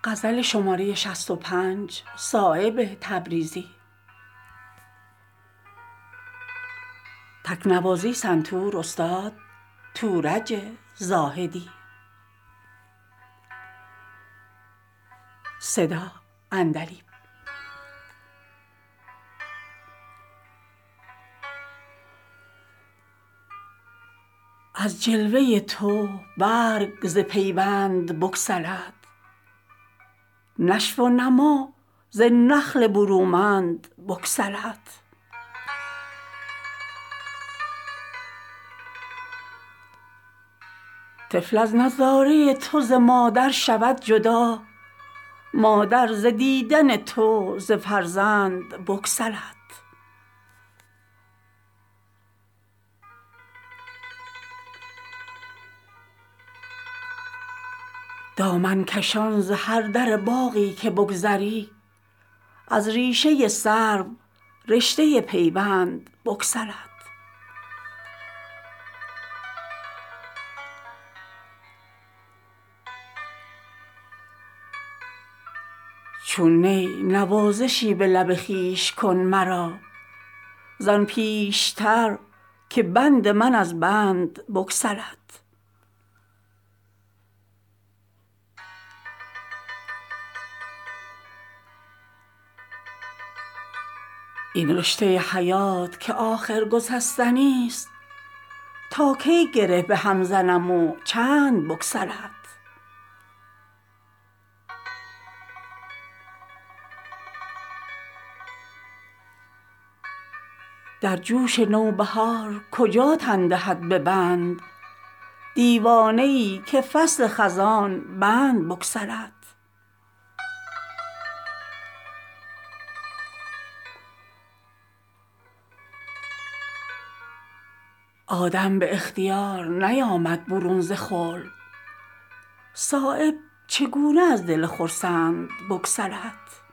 غزل شماره 65 صایب تبریزی. تکنوازی سنتور استاد تورج زاهدی. صدا عندلیب. از جلوه تو برگ ز پیوند بگسلد، نشو و نما ز نخل برومند بگسلد. طفل از نظاره تو ز مادر شود جدا، مادر ز دیدن تو ز فرزند بگسلد. دامن کشان ز هر در باغی که بگذری، از ریشه سرو رشته پیوند بگسلد. چون نی نوازشی به لب خویش کن مرا، زان پیشتر که بند من از بند بگسلد. این رشته حیات که آخر گسستنی است، تا کی گره به هم زنم و چند بگسلد. در جوش نوبهار کجا تن دهد به بند، دیوانه ای که فصل خزان بند بگسلد. آدم به اختیار نیامد برون ز خلد، صایب چگونه از دل خرسند بگسلد.